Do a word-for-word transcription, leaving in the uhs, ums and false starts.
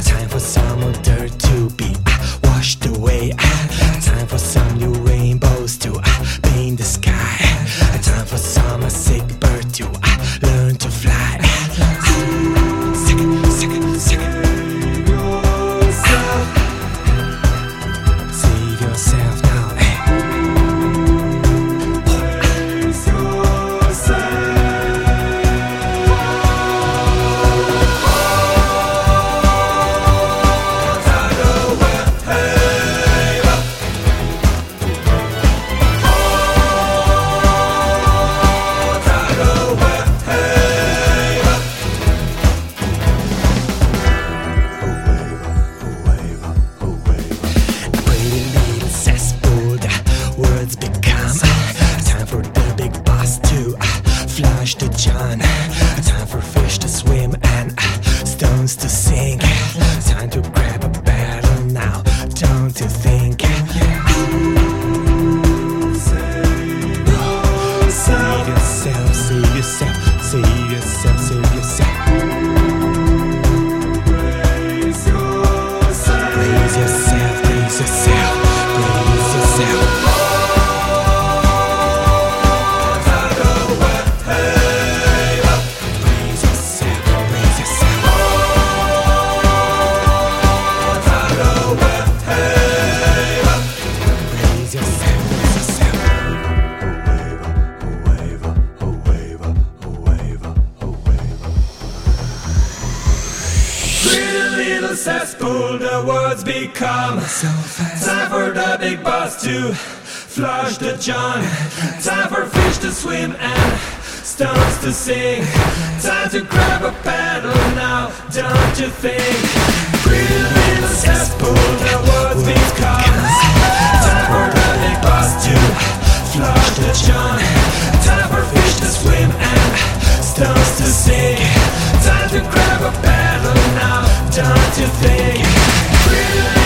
Time for some dirt to be uh, washed away. uh, Time for some new rainbows to uh, paint the sky. uh, Time for some uh, sick bird to uh, learn to fly. uh, Second, second, second. Save yourself now. eh. Words become time for the big boss to flush the John. Time for fish to swim and stones to sink. Time to grab a battle now, don't you think? Save yourself, save yourself, save yourself, save yourself. Raise yourself, raise yourself, raise yourself, raise yourself. Little cesspool, the words become so fast. Time for the big boss to flush the John. Time for fish to swim and stones to sing. Time to grab a paddle now, don't you think? Pretty little cesspool, the words become. Time for the big boss to flush the John. Time for fish to swim and stones to sing. Time to grab a paddle now, don't you think? Really?